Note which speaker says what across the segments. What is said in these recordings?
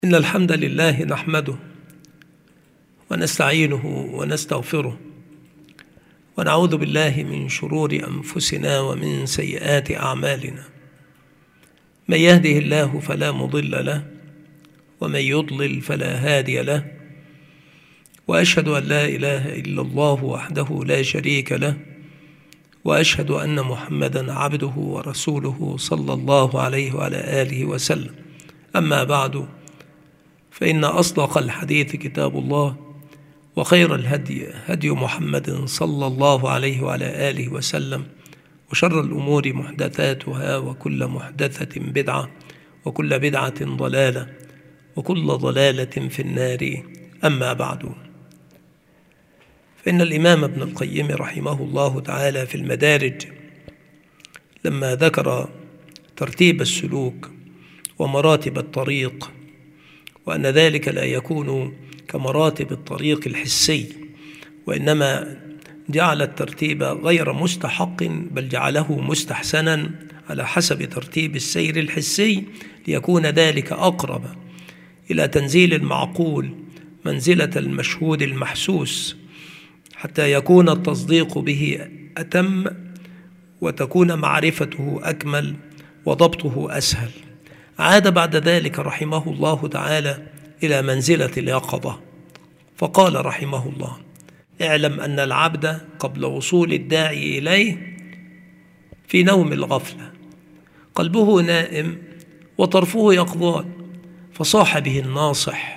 Speaker 1: إن الحمد لله نحمده ونستعينه ونستغفره ونعوذ بالله من شرور أنفسنا ومن سيئات أعمالنا. من يهده الله فلا مضل له ومن يضلل فلا هادي له، وأشهد أن لا إله إلا الله وحده لا شريك له، وأشهد أن محمدا عبده ورسوله صلى الله عليه وعلى آله وسلم. أما بعد، فإن أصدق الحديث كتاب الله، وخير الهدي هدي محمد صلى الله عليه وعلى آله وسلم، وشر الأمور محدثاتها، وكل محدثة بدعة، وكل بدعة ضلالة، وكل ضلالة في النار. أما بعد، فإن الإمام ابن القيم رحمه الله تعالى في المدارج لما ذكر ترتيب السلوك ومراتب الطريق، وأن ذلك لا يكون كمراتب الطريق الحسي، وإنما جعل الترتيب غير مستحق بل جعله مستحسنا على حسب ترتيب السير الحسي، ليكون ذلك أقرب إلى تنزيل المعقول منزلة المشهود المحسوس، حتى يكون التصديق به أتم، وتكون معرفته أكمل، وضبطه أسهل. عاد بعد ذلك رحمه الله تعالى إلى منزلة اليقظة، فقال رحمه الله: اعلم أن العبد قبل وصول الداعي إليه في نوم الغفلة، قلبه نائم وطرفه يقظان، فصاح به الناصح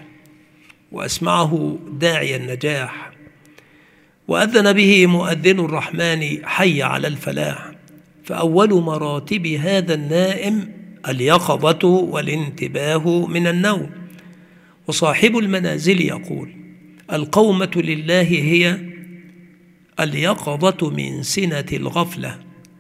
Speaker 1: وأسمعه داعي النجاح، وأذن به مؤذن الرحمن حي على الفلاح. فأول مراتب هذا النائم اليقظة والانتباه من النوم. وصاحب المنازل يقول: القومة لله هي اليقظة من سنة الغفلة،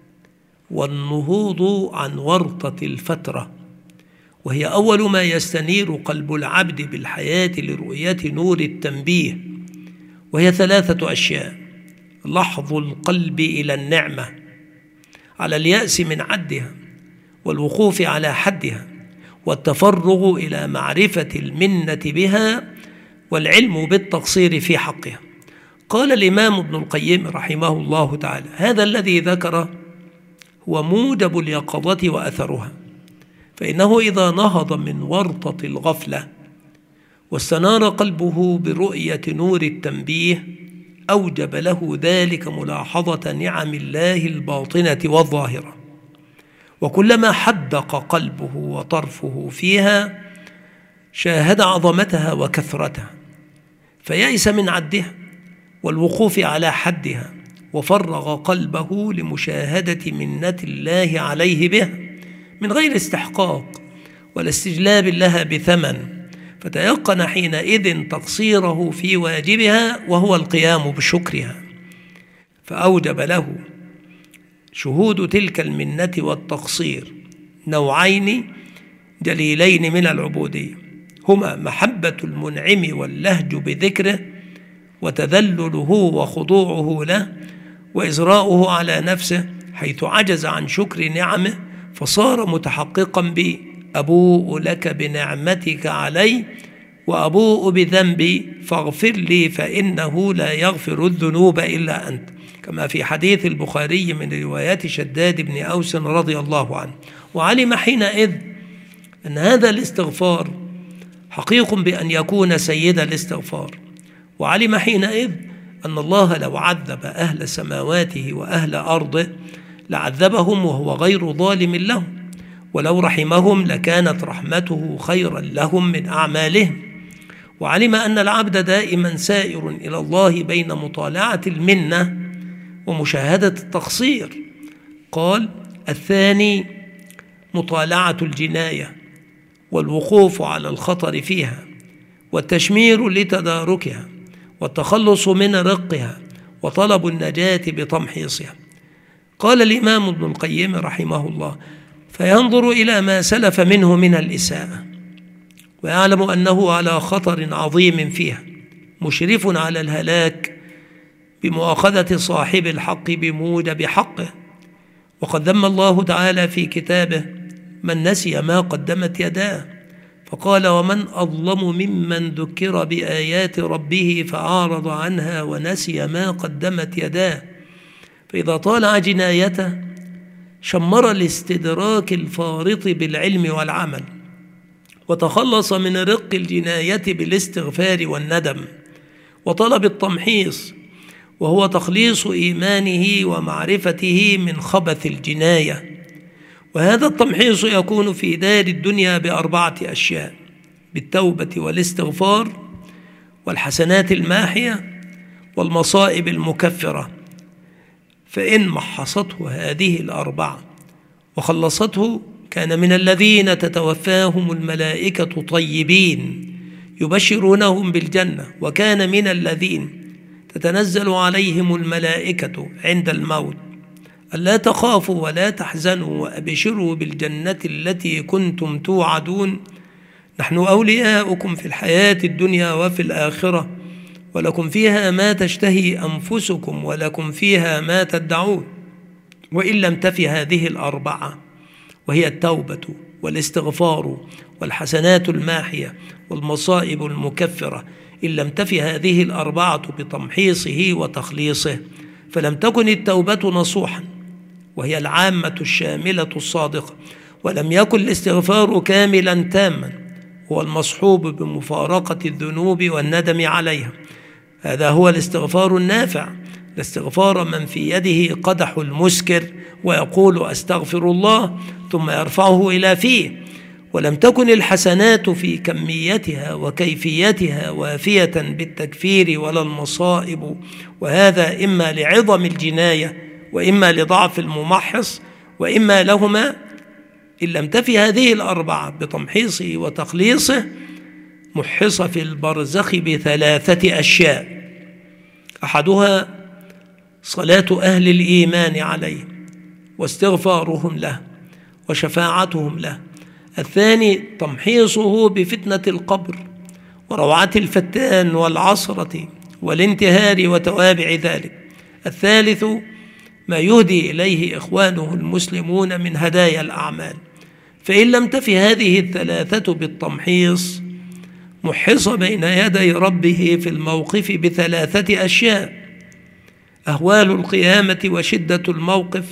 Speaker 1: والنهوض عن ورطة الفترة، وهي أول ما يستنير قلب العبد بالحياة لرؤية نور التنبيه. وهي 3 أشياء: لحظ القلب إلى النعمة، على اليأس من عدها، والوقوف على حدها، والتفرغ إلى معرفة المنة بها، والعلم بالتقصير في حقها. قال الإمام ابن القيم رحمه الله تعالى: هذا الذي ذكر هو موجب اليقظة وأثرها، فإنه إذا نهض من ورطة الغفلة واستنار قلبه برؤية نور التنبيه، أوجب له ذلك ملاحظة نعم الله الباطنة والظاهرة، وكلما حدق قلبه وطرفه فيها شاهد عظمتها وكثرتها، فيئس من عدها والوقوف على حدها، وفرغ قلبه لمشاهدة منة الله عليه بها من غير استحقاق ولا استجلاب لها بثمن، فتيقن حينئذ تقصيره في واجبها وهو القيام بشكرها، فأوجب له شهود تلك المنة والتقصير نوعين جليلين من العبودية، هما محبة المنعم واللهج بذكره، وتذلله وخضوعه له، وإزراؤه على نفسه حيث عجز عن شكر نعمه، فصار متحققا بي: أبوء لك بنعمتك علي وأبوء بذنبي فاغفر لي فإنه لا يغفر الذنوب إلا أنت، كما في حديث البخاري من روايات شداد بن أوس رضي الله عنه. وعلم حينئذ أن هذا الاستغفار حقيق بأن يكون سيد الاستغفار، وعلم حينئذ أن الله لو عذب أهل سماواته وأهل أرضه لعذبهم وهو غير ظالم لهم، ولو رحمهم لكانت رحمته خيرا لهم من أعمالهم. وعلم أن العبد دائما سائر إلى الله بين مطالعة المنة ومشاهدة التقصير. قال: الثاني مطالعة الجناية والوقوف على الخطر فيها، والتشمير لتداركها، والتخلص من رقها، وطلب النجاة بتمحيصها. قال الإمام ابن القيم رحمه الله: فينظر إلى ما سلف منه من الإساءة، ويعلم أنه على خطر عظيم فيها، مشرف على الهلاك بمؤاخذة صاحب الحق بموجب حقه. وقد ذم الله تعالى في كتابه من نسي ما قدمت يداه، فقال: ومن أظلم ممن ذكر بآيات ربه فأعرض عنها ونسي ما قدمت يداه. فإذا طالع جنايته شمر الاستدراك الفارط بالعلم والعمل، وتخلص من رق الجناية بالاستغفار والندم وطلب التمحيص، وهو تخليص إيمانه ومعرفته من خبث الجناية. وهذا التمحيص يكون في دار الدنيا بأربعة أشياء: بالتوبة والاستغفار والحسنات الماحية والمصائب المكفرة. فإن محصته هذه الأربعة وخلصته كان من الذين تتوفاهم الملائكة طيبين يبشرونهم بالجنة، وكان من الذين تتنزل عليهم الملائكة عند الموت: ألا تخافوا ولا تحزنوا وأبشروا بالجنة التي كنتم توعدون، نحن أولياؤكم في الحياة الدنيا وفي الآخرة، ولكم فيها ما تشتهي أنفسكم ولكم فيها ما تدعون. وإن لم تفي هذه الأربعة، وهي التوبة والاستغفار والحسنات الماحية والمصائب المكفرة، إن لم تفي هذه الأربعة بتمحيصه وتخليصه، فلم تكن التوبة نصوحا وهي العامة الشاملة الصادقة، ولم يكن الاستغفار كاملا تاما هو المصحوب بمفارقة الذنوب والندم عليها. هذا هو الاستغفار النافع، الاستغفار من في يده قدح المسكر ويقول أستغفر الله ثم يرفعه إلى فيه. ولم تكن الحسنات في كميتها وكيفيتها وافية بالتكفير ولا المصائب، وهذا إما لعظم الجناية وإما لضعف الممحص وإما لهما. إن لم تفي هذه الأربعة بتمحيصه وتخليصه محص في البرزخ بثلاثة أشياء: أحدها صلاة أهل الإيمان عليه واستغفارهم له وشفاعتهم له. الثاني تمحيصه بفتنة القبر وروعة الفتان والعصرة والانتهار وتوابع ذلك. الثالث ما يهدي إليه إخوانه المسلمون من هدايا الأعمال. فإن لم تفي هذه الثلاثة بالتمحيص محص بين يدي ربه في الموقف بثلاثة أشياء: أهوال القيامة وشدة الموقف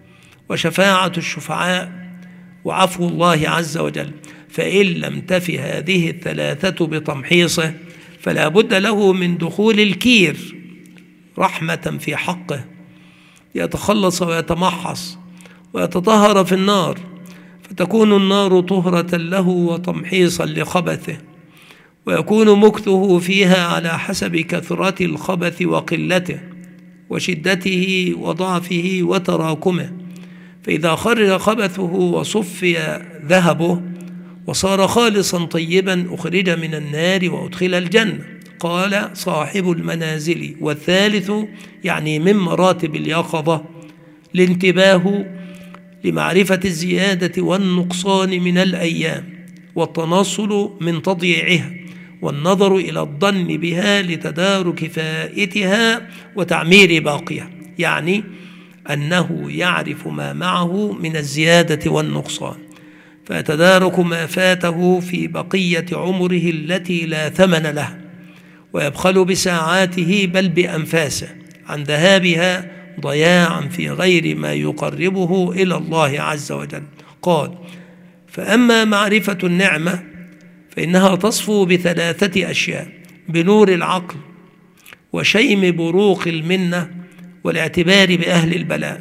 Speaker 1: وشفاعة الشفعاء وعفو الله عز وجل. فإن لم تفي هذه الثلاثة بتمحيصه فلا بد له من دخول الكير رحمة في حقه، يتخلص ويتمحص ويتطهر في النار، فتكون النار طهرة له وتمحيصا لخبثه، ويكون مكثه فيها على حسب كثرة الخبث وقلته وشدته وضعفه وتراكمه. فإذا خرج خبثه وصفي ذهبه وصار خالصا طيبا أخرج من النار وأدخل الجنة. قال صاحب المنازل: والثالث يعني من مراتب اليقظة الانتباه لمعرفة الزيادة والنقصان من الأيام والتنصل من تضييعها والنظر إلى الظن بها لتدارك فائتها وتعمير باقيها، يعني أنه يعرف ما معه من الزيادة والنقصان فيتدارك ما فاته في بقية عمره التي لا ثمن له، ويبخل بساعاته بل بأنفاسه عن ذهابها ضياعا في غير ما يقربه إلى الله عز وجل. قال: فأما معرفة النعمة فإنها تصفو بثلاثة أشياء: بنور العقل وشيم بروق المنة والاعتبار بأهل البلاء.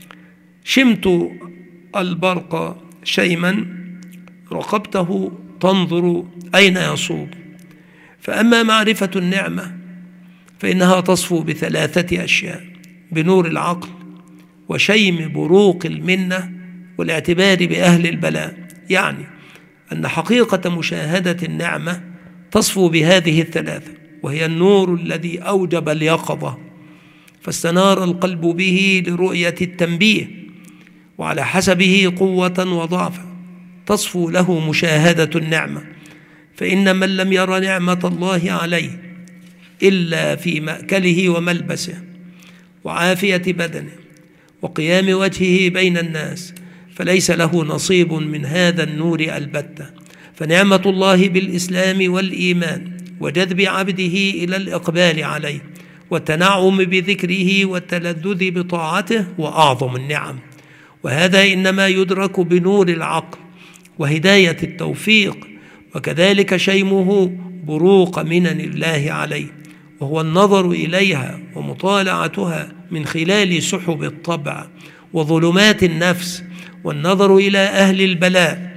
Speaker 1: شمت البرق شيما رقبته تنظر أين يصوب. فأما معرفة النعمة فإنها تصفو بثلاثة أشياء: بنور العقل وشيم بروق المنة والاعتبار بأهل البلاء، يعني أن حقيقة مشاهدة النعمة تصفو بهذه الثلاثة، وهي النور الذي أوجب اليقظة فاستنار القلب به لرؤية التنبيه، وعلى حسبه قوة وضعفا تصفو له مشاهدة النعمة. فإن من لم ير نعمة الله عليه إلا في مأكله وملبسه وعافية بدنه وقيام وجهه بين الناس فليس له نصيب من هذا النور البتة. فنعمة الله بالإسلام والإيمان وجذب عبده إلى الإقبال عليه والتنعم بذكره والتلذذ بطاعته وأعظم النعم، وهذا إنما يدرك بنور العقل وهداية التوفيق، وكذلك شيمه بروق منن الله عليه، وهو النظر إليها ومطالعتها من خلال سحب الطبع وظلمات النفس، والنظر إلى أهل البلاء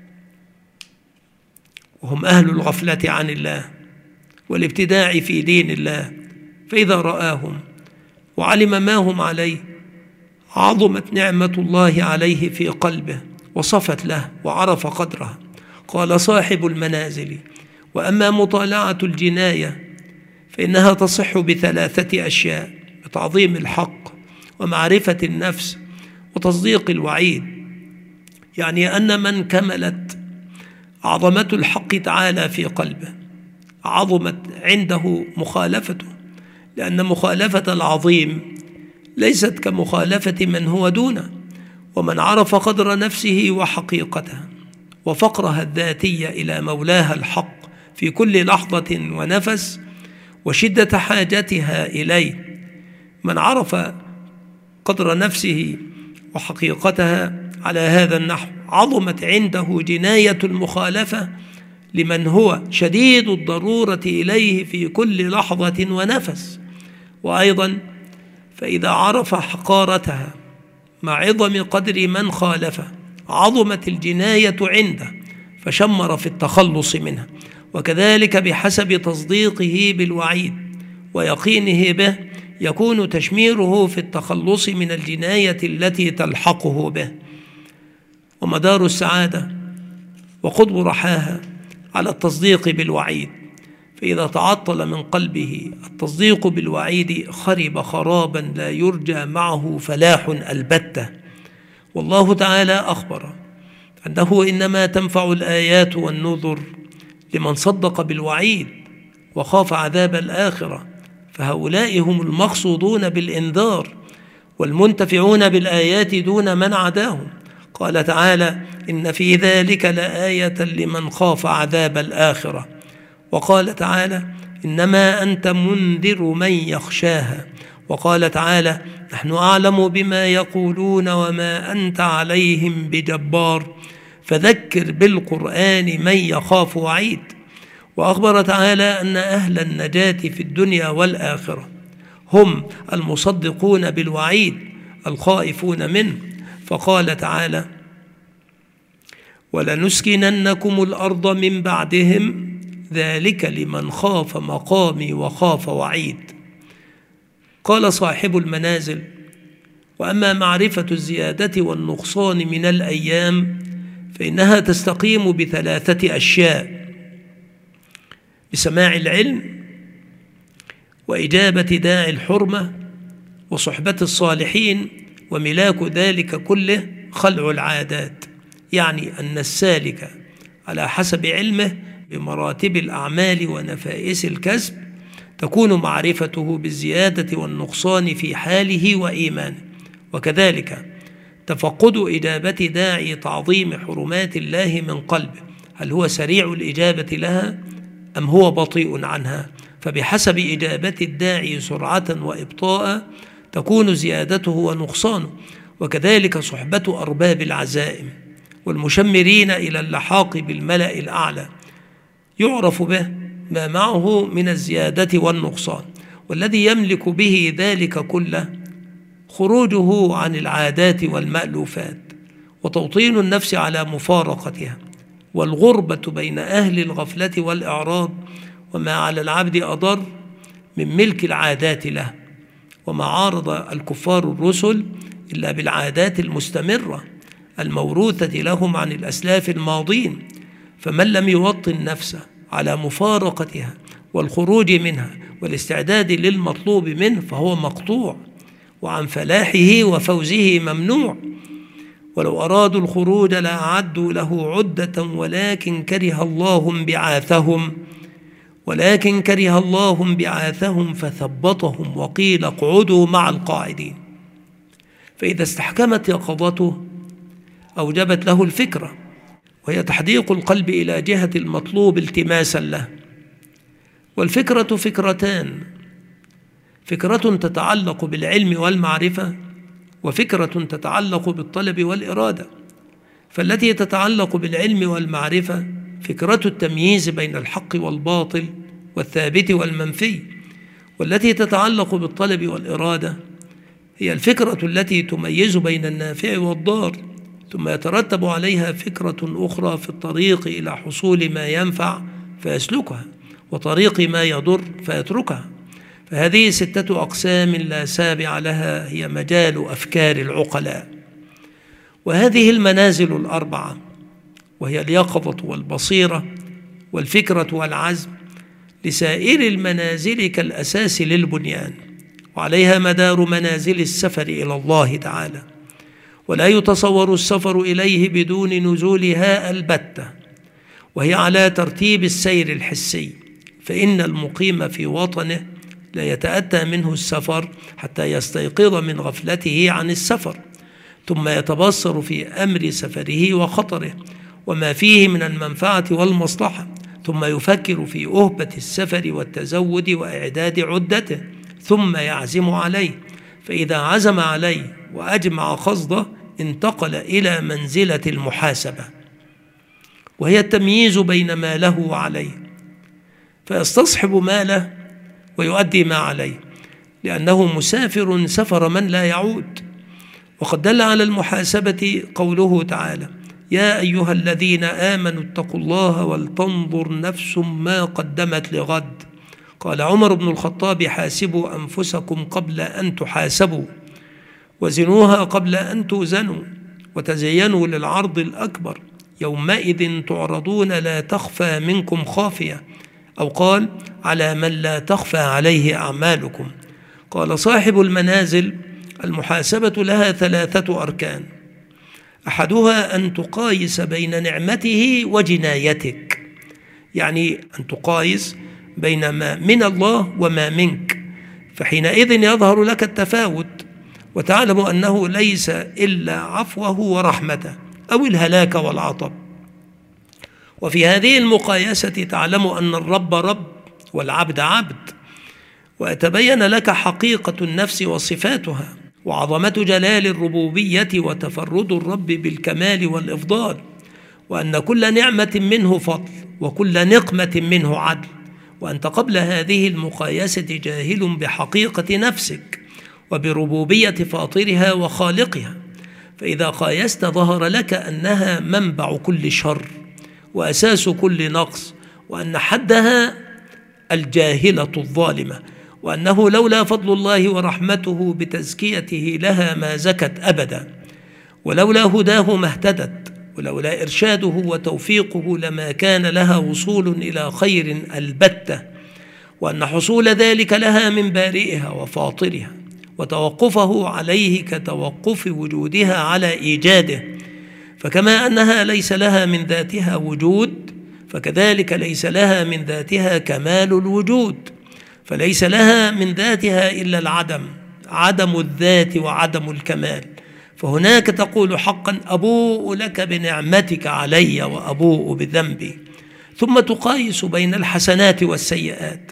Speaker 1: وهم أهل الغفلة عن الله والابتداع في دين الله، فإذا رآهم وعلم ما هم عليه عظمت نعمة الله عليه في قلبه وصفت له وعرف قدرها. قال صاحب المنازل: وأما مطالعة الجناية فإنها تصح بثلاثة أشياء: بتعظيم الحق ومعرفة النفس وتصديق الوعيد، يعني أن من كملت عظمة الحق تعالى في قلبه عظمت عنده مخالفته، لأن مخالفة العظيم ليست كمخالفة من هو دونه، ومن عرف قدر نفسه وحقيقتها وفقرها الذاتية إلى مولاها الحق في كل لحظة ونفس وشدة حاجتها إليه، من عرف قدر نفسه وحقيقتها على هذا النحو عظمت عنده جناية المخالفة لمن هو شديد الضرورة إليه في كل لحظة ونفس. وأيضا فإذا عرف حقارتها مع عظم قدر من خالفه عظمت الجناية عنده فشمر في التخلص منها، وكذلك بحسب تصديقه بالوعيد ويقينه به يكون تشميره في التخلص من الجناية التي تلحقه به. ومدار السعادة وقطب رحاها على التصديق بالوعيد، فإذا تعطل من قلبه التصديق بالوعيد خرب خرابا لا يرجى معه فلاح البتة. والله تعالى أخبر أنه إنما تنفع الآيات والنذر لمن صدق بالوعيد وخاف عذاب الآخرة، فهؤلاء هم المقصودون بالإنذار والمنتفعون بالآيات دون من عداهم. قال تعالى: إن في ذلك لآية لمن خاف عذاب الآخرة. وقال تعالى: إنما أنت منذر من يخشاها. وقال تعالى: نحن أعلم بما يقولون وما أنت عليهم بجبار فذكر بالقرآن من يخاف وعيد. وأخبر تعالى أن أهل النجاة في الدنيا والآخرة هم المصدقون بالوعيد الخائفون منه، فقال تعالى: ولنسكننكم الأرض من بعدهم ذلك لمن خاف مقامي وخاف وعيد. قال صاحب المنازل: وأما معرفة الزيادة والنقصان من الأيام فإنها تستقيم بثلاثة أشياء: بسماع العلم وإجابة داعي الحرمة وصحبة الصالحين، وملاك ذلك كله خلع العادات، يعني أن السالك على حسب علمه بمراتب الأعمال ونفائس الكسب تكون معرفته بالزيادة والنقصان في حاله وإيمانه، وكذلك تفقد إجابة داعي تعظيم حرمات الله من قلبه، هل هو سريع الإجابة لها أم هو بطيء عنها؟ فبحسب إجابة الداعي سرعة وإبطاء تكون زيادته ونقصانه. وكذلك صحبة أرباب العزائم والمشمرين إلى اللحاق بالملأ الأعلى يعرف به ما معه من الزيادة والنقصان، والذي يملك به ذلك كله خروجه عن العادات والمألوفات وتوطين النفس على مفارقتها، والغربة بين أهل الغفلة والإعراض، وما على العبد أضر من ملك العادات له. وما عارض الكفار الرسل إلا بالعادات المستمرة الموروثة لهم عن الأسلاف الماضين، فمن لم يوطن نفسه على مفارقتها والخروج منها والاستعداد للمطلوب منه فهو مقطوع، وعن فلاحه وفوزه ممنوع. ولو أرادوا الخروج لأعدوا له عدة ولكن كره الله بعاثهم فثبطهم وقيل اقعدوا مع القاعدين. فإذا استحكمت يقظته أوجبت له الفكرة، وهي تحديق القلب إلى جهة المطلوب التماسا له. والفكرة فكرتان: فكرة تتعلق بالعلم والمعرفة، وفكرة تتعلق بالطلب والإرادة. فالتي تتعلق بالعلم والمعرفة فكرة التمييز بين الحق والباطل والثابت والمنفي، والتي تتعلق بالطلب والإرادة هي الفكرة التي تميز بين النافع والضار، ثم يترتب عليها فكرة أخرى في الطريق إلى حصول ما ينفع فيسلكها، وطريق ما يضر فيتركها. فهذه 6 أقسام لا سابع لها، هي مجال أفكار العقلاء. وهذه المنازل 4، وهي اليقظة والبصيرة والفكرة والعزم، لسائر المنازل كالأساس للبنيان، وعليها مدار منازل السفر إلى الله تعالى. ولا يتصور السفر إليه بدون نزولها البتة، وهي على ترتيب السير الحسي، فإن المقيم في وطنه لا يتأتى منه السفر حتى يستيقظ من غفلته عن السفر، ثم يتبصر في أمر سفره وخطره وما فيه من المنفعة والمصلحة، ثم يفكر في أهبة السفر والتزود وإعداد عدته، ثم يعزم عليه. فإذا عزم عليه وأجمع قصده انتقل إلى منزلة المحاسبة، وهي التمييز بين ما له وعليه، فيستصحب ما له ويؤدي ما عليه، لأنه مسافر سفر من لا يعود. وقد دل على المحاسبة قوله تعالى: يا أيها الذين آمنوا اتقوا الله ولتنظر نفس ما قدمت لغد. قال عمر بن الخطاب: حاسبوا أنفسكم قبل أن تحاسبوا، وزنوها قبل أن توزنوا، وتزينوا للعرض الأكبر، يومئذ تعرضون لا تخفى منكم خافية، أو قال: على من لا تخفى عليه أعمالكم. قال صاحب المنازل: المحاسبة لها 3 أركان: أحدها أن تقايس بين نعمته وجنايتك، يعني أن تقايس بين ما من الله وما منك، فحينئذ يظهر لك التفاوت، وتعلم أنه ليس إلا عفوه ورحمته أو الهلاك والعطب. وفي هذه المقايسة تعلم أن الرب رب والعبد عبد، ويتبين لك حقيقة النفس وصفاتها، وعظمة جلال الربوبية وتفرد الرب بالكمال والإفضال، وأن كل نعمة منه فضل وكل نقمة منه عدل، وأنت قبل هذه المقايسة جاهل بحقيقة نفسك وبربوبية فاطرها وخالقها. فإذا قايست ظهر لك أنها منبع كل شر وأساس كل نقص، وأن حدها الجاهلة الظالمة، وأنه لولا فضل الله ورحمته بتزكيته لها ما زكت أبدا، ولولا هداه ما اهتدت، ولولا إرشاده وتوفيقه لما كان لها وصول إلى خير البتة، وأن حصول ذلك لها من بارئها وفاطرها، وتوقفه عليه كتوقف وجودها على إيجاده. فكما أنها ليس لها من ذاتها وجود، فكذلك ليس لها من ذاتها كمال الوجود، فليس لها من ذاتها إلا العدم، عدم الذات وعدم الكمال. فهناك تقول حقا: أبوء لك بنعمتك علي وأبوء بذنبي. ثم تقايس بين الحسنات والسيئات،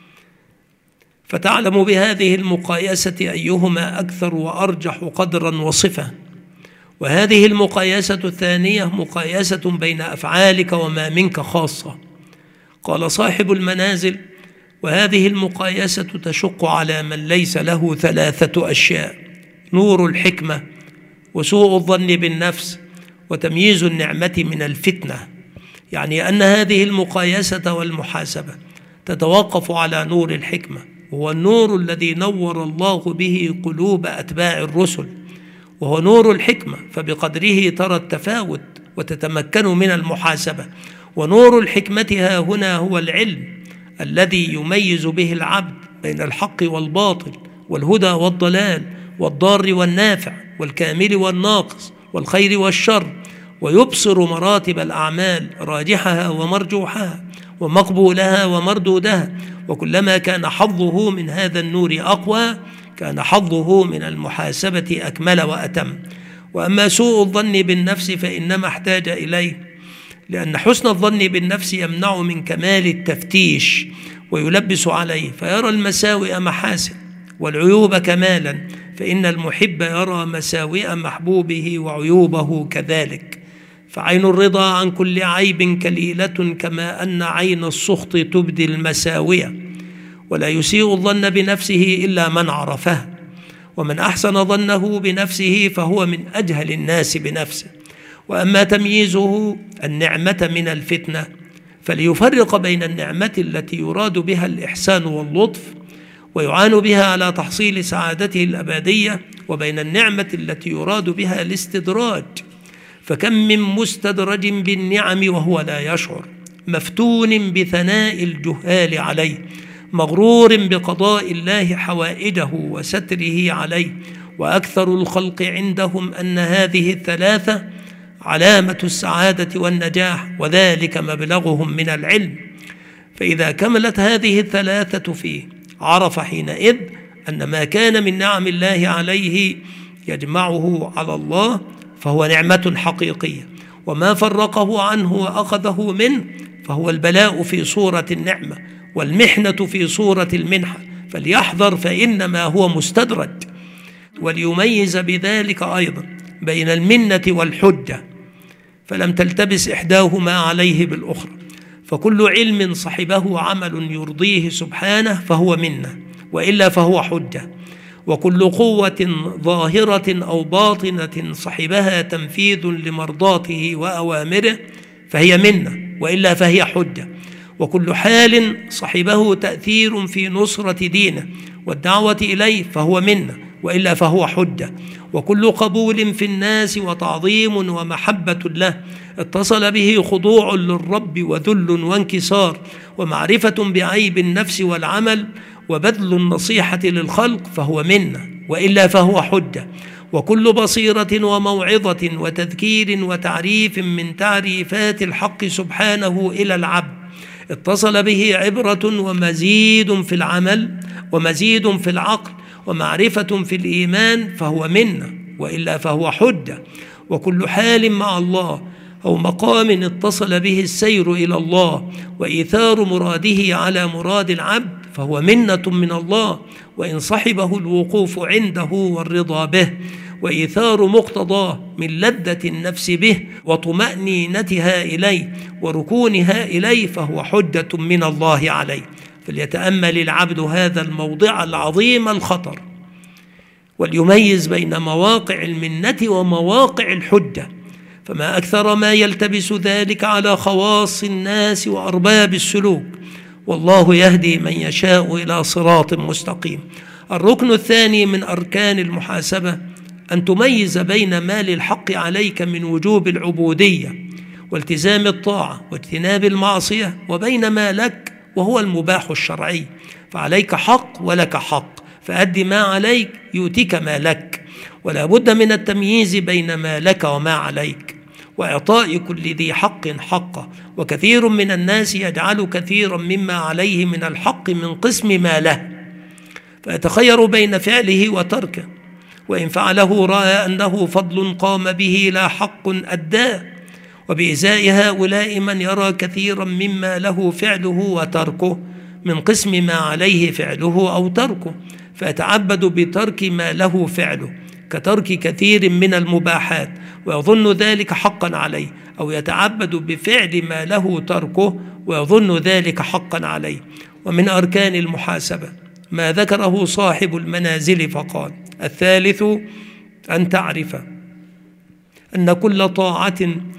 Speaker 1: فتعلم بهذه المقايسة أيهما أكثر وأرجح قدرا وصفة. وهذه المقايسة الثانية مقايسة بين أفعالك وما منك خاصة. قال صاحب المنازل: وهذه المقايسة تشق على من ليس له 3 أشياء: نور الحكمة، وسوء الظن بالنفس، وتمييز النعمة من الفتنة. يعني أن هذه المقايسة والمحاسبة تتوقف على نور الحكمة، وهو النور الذي نور الله به قلوب أتباع الرسل، وهو نور الحكمة، فبقدره ترى التفاوت وتتمكن من المحاسبة. ونور الحكمة ها هنا هو العلم الذي يميز به العبد بين الحق والباطل، والهدى والضلال، والضار والنافع، والكامل والناقص، والخير والشر، ويبصر مراتب الأعمال، راجحها ومرجوحها، ومقبولها ومردودها. وكلما كان حظه من هذا النور أقوى كان حظه من المحاسبة أكمل وأتم. وأما سوء الظن بالنفس فإنما احتاج إليه لأن حسن الظن بالنفس يمنع من كمال التفتيش ويلبس عليه، فيرى المساوئ محاسن والعيوب كمالا، فإن المحب يرى مساوئ محبوبه وعيوبه كذلك. فعين الرضا عن كل عيب كليلة، كما أن عين السخط تبدي المساوئ. ولا يسيء الظن بنفسه إلا من عرفها، ومن أحسن ظنه بنفسه فهو من أجهل الناس بنفسه. وأما تمييزه النعمة من الفتنة فليفرق بين النعمة التي يراد بها الإحسان واللطف ويعان بها على تحصيل سعادته الأبدية، وبين النعمة التي يراد بها الاستدراج. فكم من مستدرج بالنعم وهو لا يشعر، مفتون بثناء الجهال عليه، مغرور بقضاء الله حوائجه وستره عليه. وأكثر الخلق عندهم أن هذه الثلاثة علامة السعادة والنجاح، وذلك مبلغهم من العلم. فإذا كملت هذه الثلاثة فيه عرف حينئذ أن ما كان من نعم الله عليه يجمعه على الله فهو نعمة حقيقية، وما فرقه عنه وأخذه منه فهو البلاء في صورة النعمة والمحنة في صورة المنحة، فليحذر فإنما هو مستدرج. وليميز بذلك أيضا بين المنة والحجة، فلم تلتبس إحداهما عليه بالأخرى. فكل علم صحبه عمل يرضيه سبحانه فهو منة، وإلا فهو حجة. وكل قوة ظاهرة أو باطنة صحبها تنفيذ لمرضاته وأوامره فهي منة، وإلا فهي حجة. وكل حال صحبه تأثير في نصرة دينه والدعوة إليه فهو منة، وإلا فهو حجة. وكل قبول في الناس وتعظيم ومحبة له اتصل به خضوع للرب وذل وانكسار ومعرفة بعيب النفس والعمل وبذل النصيحة للخلق فهو منة، وإلا فهو حجة. وكل بصيرة وموعظة وتذكير وتعريف من تعريفات الحق سبحانه إلى العبد اتصل به عبرة ومزيد في العمل ومزيد في العقل ومعرفة في الإيمان فهو منة، وإلا فهو حجة. وكل حال مع الله أو مقام اتصل به السير إلى الله وإيثار مراده على مراد العبد فهو منة من الله، وإن صحبه الوقوف عنده والرضا به وإيثار مقتضاه من لذة النفس به وطمأنينتها إليه وركونها إليه فهو حجة من الله عليه. فليتأمل العبد هذا الموضع العظيم الخطر، وليميز بين مواقع المنة ومواقع الحجة، فما أكثر ما يلتبس ذلك على خواص الناس وأرباب السلوك، والله يهدي من يشاء إلى صراط مستقيم. الركن الثاني من أركان المحاسبة أن تميز بين ما للحق عليك من وجوب العبودية والتزام الطاعة واجتناب المعصية، وبين ما لك وهو المباح الشرعي. فعليك حق ولك حق، فأد ما عليك يؤتك ما لك، ولا بد من التمييز بين ما لك وما عليك وإعطاء كل ذي حق حقه. وكثير من الناس يجعل كثيرا مما عليه من الحق من قسم ما له، فيتخير بين فعله وتركه، وإن فعله رأى أنه فضل قام به لا حق أداه. وبإزاء هؤلاء من يرى كثيرا مما له فعله وتركه من قسم ما عليه فعله أو تركه، فيتعبد بترك ما له فعله كترك كثير من المباحات ويظن ذلك حقا عليه، أو يتعبد بفعل ما له تركه ويظن ذلك حقا عليه. ومن أركان المحاسبة ما ذكره صاحب المنازل فقال: الثالث أن تعرف أن كل طاعة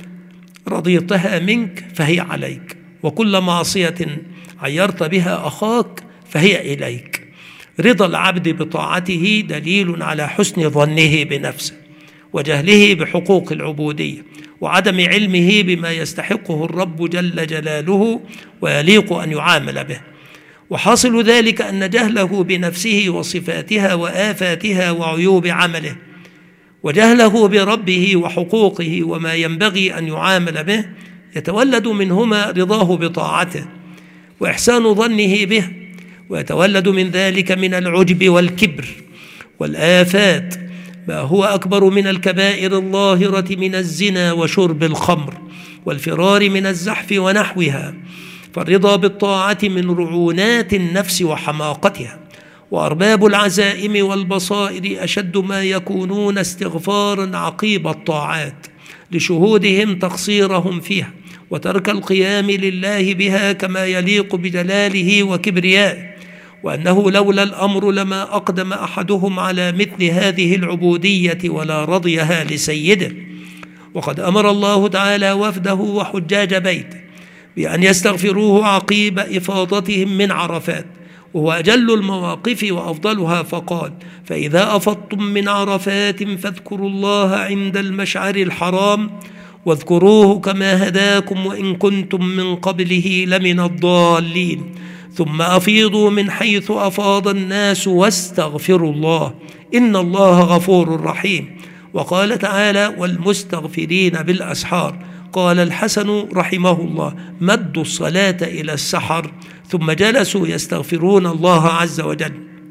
Speaker 1: رضيتها منك فهي عليك، وكل معصية عيرت بها أخاك فهي إليك. رضا العبد بطاعته دليل على حسن ظنه بنفسه وجهله بحقوق العبودية وعدم علمه بما يستحقه الرب جل جلاله ويليق أن يعامل به. وحاصل ذلك أن جهله بنفسه وصفاتها وآفاتها وعيوب عمله وجهله بربه وحقوقه وما ينبغي أن يعامل به يتولد منهما رضاه بطاعته وإحسان ظنه به، ويتولد من ذلك من العجب والكبر والآفات ما هو أكبر من الكبائر الظاهرة من الزنا وشرب الخمر والفرار من الزحف ونحوها. فالرضا بالطاعة من رعونات النفس وحماقتها. وأرباب العزائم والبصائر أشد ما يكونون استغفارا عقيب الطاعات لشهودهم تقصيرهم فيها وترك القيام لله بها كما يليق بجلاله وكبريائه، وأنه لولا الأمر لما أقدم أحدهم على مثل هذه العبودية ولا رضيها لسيده. وقد أمر الله تعالى وفده وحجاج بيته بأن يستغفروه عقيب إفاضتهم من عرفات، وهو أجل المواقف وأفضلها، فقال: فإذا أفضتم من عرفات فاذكروا الله عند المشعر الحرام واذكروه كما هداكم وإن كنتم من قبله لمن الضالين، ثم أفيضوا من حيث أفاض الناس واستغفروا الله إن الله غفور رحيم. وقال تعالى: والمستغفرين بالأسحار. قال الحسن رحمه الله: مدوا الصلاة إلى السحر ثم جلسوا يستغفرون الله عز وجل.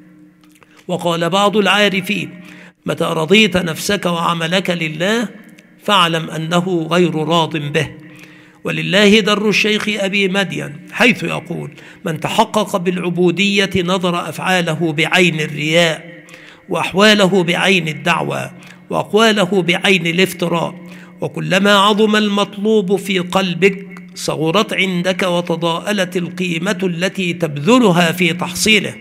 Speaker 1: وقال بعض العارفين: متى رضيت نفسك وعملك لله فاعلم أنه غير راض به. ولله در الشيخ أبي مدين حيث يقول: من تحقق بالعبودية نظر أفعاله بعين الرياء، وأحواله بعين الدعوة، وأقواله بعين الافتراء، وكلما عظم المطلوب في قلبك صغرت عندك وتضاءلت القيمة التي تبذلها في تحصيله،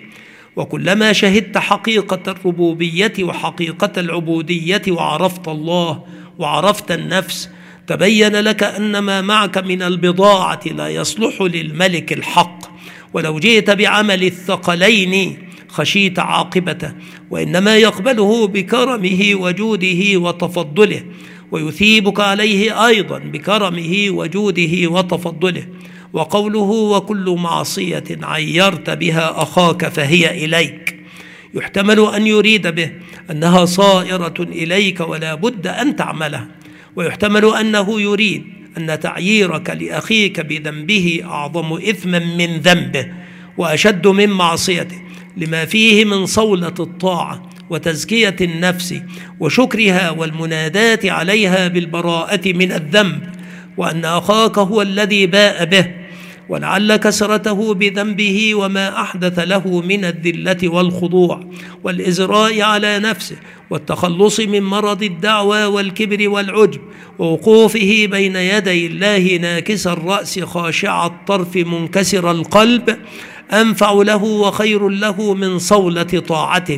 Speaker 1: وكلما شهدت حقيقة الربوبية وحقيقة العبودية وعرفت الله وعرفت النفس تبين لك أن ما معك من البضاعة لا يصلح للملك الحق، ولو جئت بعمل الثقلين خشيت عاقبته، وإنما يقبله بكرمه وجوده وتفضله، ويثيبك عليه أيضا بكرمه وجوده وتفضله. وقوله: وكل معصية عيرت بها أخاك فهي إليك، يحتمل أن يريد به أنها صائرة إليك ولا بد أن تعملها، ويحتمل أنه يريد أن تعييرك لأخيك بذنبه أعظم إثما من ذنبه وأشد من معصيته، لما فيه من صولة الطاعة وتزكية النفس وشكرها والمناداة عليها بالبراءة من الذنب، وأن أخاك هو الذي باء به، ولعل كسرته بذنبه وما أحدث له من الذلة والخضوع والإزراء على نفسه والتخلص من مرض الدعوى والكبر والعجب ووقوفه بين يدي الله ناكس الرأس خاشع الطرف منكسر القلب أنفع له وخير له من صولة طاعتك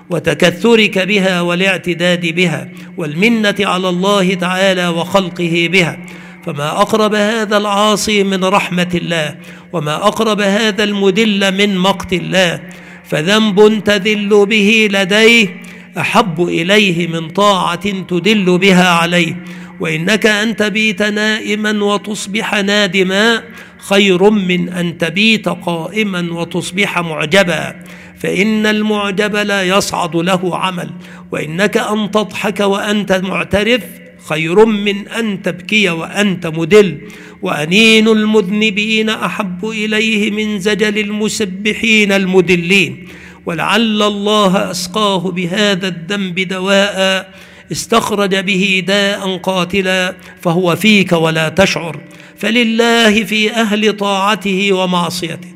Speaker 1: وتكثرك بها والاعتداد بها والمنة على الله تعالى وخلقه بها. فما أقرب هذا العاصي من رحمة الله، وما أقرب هذا المدل من مقت الله، فذنب تذل به لديه أحب إليه من طاعة تدل بها عليه. وإنك أن تبيت نائما وتصبح نادما خير من أن تبيت قائما وتصبح معجبا، فإن المعجب لا يصعد له عمل، وإنك أن تضحك وأنت معترف خير من أن تبكي وأنت مدل، وأنين المذنبين أحب إليه من زجل المسبحين المدلين. ولعل الله أسقاه بهذا الذنب دواء استخرج به داء قاتلا فهو فيك ولا تشعر. فلله في أهل طاعته ومعصيته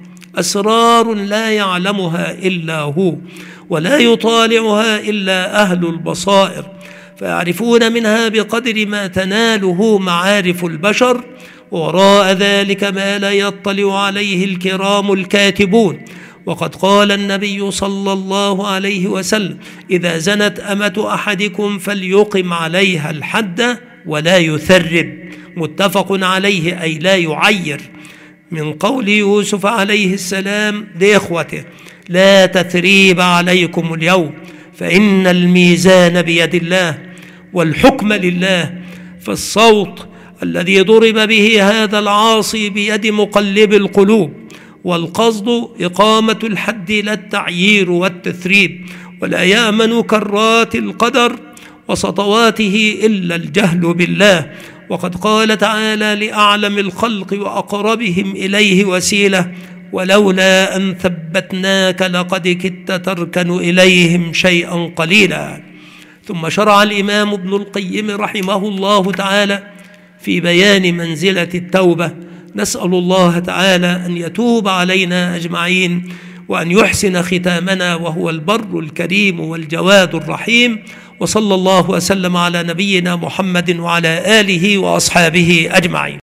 Speaker 1: أسرار لا يعلمها إلا هو، ولا يطالعها إلا أهل البصائر، فيعرفون منها بقدر ما تناله معارف البشر، ووراء ذلك ما لا يطلع عليه الكرام الكاتبون. وقد قال النبي صلى الله عليه وسلم: إذا زنت أمة أحدكم فليقم عليها الحد ولا يثرب، متفق عليه، أي لا يعير، من قول يوسف عليه السلام لإخوته: لا تثريب عليكم اليوم فإن الميزان بيد الله والحكم لله. فالصوت الذي ضرب به هذا العاصي بيد مقلب القلوب، والقصد إقامة الحد لا التعيير والتثريب، ولا يأمن كرات القدر وسطواته إلا الجهل بالله. وقد قال تعالى لأعلم الخلق وأقربهم إليه وسيلة: ولولا أن ثبتناك لقد كدت تركن إليهم شيئا قليلا. ثم شرع الإمام ابن القيم رحمه الله تعالى في بيان منزلة التوبة. نسأل الله تعالى أن يتوب علينا أجمعين وأن يحسن ختامنا، وهو البر الكريم والجواد الرحيم. وصلى الله وسلم على نبينا محمد وعلى آله وأصحابه أجمعين.